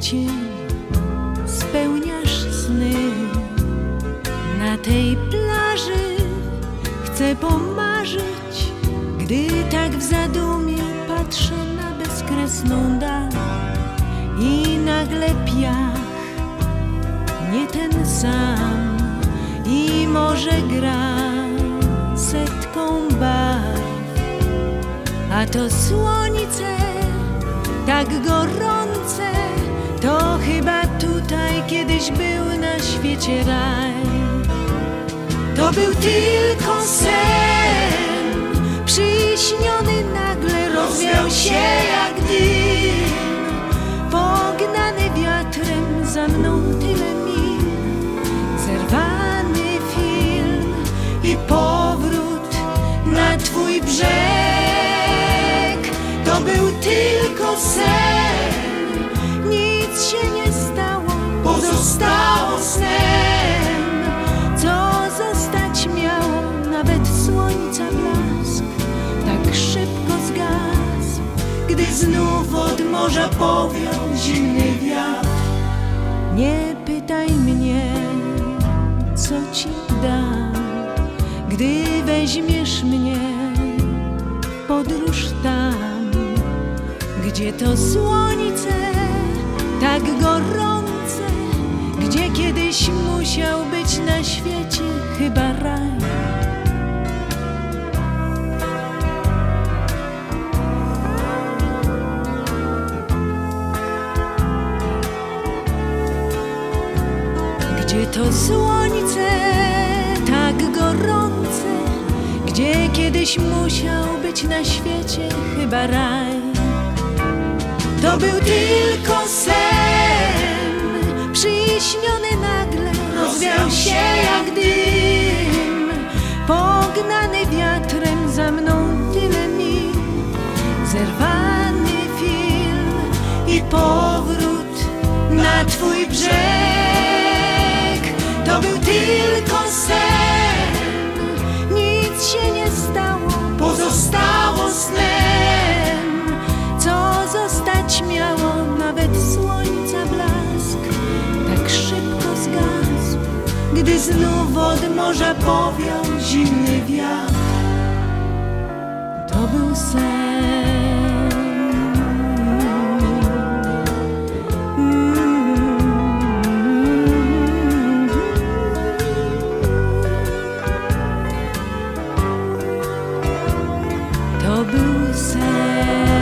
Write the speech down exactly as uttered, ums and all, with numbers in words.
cień, spełniasz sny. Na tej plaży chcę pomarzyć, gdy tak w zadumie patrzę na bezkresną dal i nagle piach, nie ten sam, i morze gra setką barw, a to słońce tak gorące, to chyba tutaj kiedyś był na świecie raj. To był tylko sen, przyśniony nagle rozwiał się jak dym, pognany wiatrem za mną tyle mil, zerwany film i powrót na twój brzeg. To był tylko sen, nic się nie stało, pozostało snem, co zostać miało, nawet słońca blask tak szybko zgasł, gdy znów od morza powiał zimny wiatr. Nie pytaj mnie, co ci dam, gdy weźmiesz mnie w podróż tam, gdzie to słońce tak gorące, gdzie kiedyś musiał być na świecie chyba raj. Gdzie to słońce tak gorące, gdzie kiedyś musiał być na świecie chyba raj. To był tylko sen, przyśniony nagle rozwiał się jak dym, pognany wiatrem za mną tyle mil, zerwany film i powrót na twój brzeg. To był tylko sen, nic się nie stało, pozostało snem, co zostać miało, nawet słońca blask tak szybko zgasł, gdy znów od morza powiał zimny wiatr. To był sen. To był sen.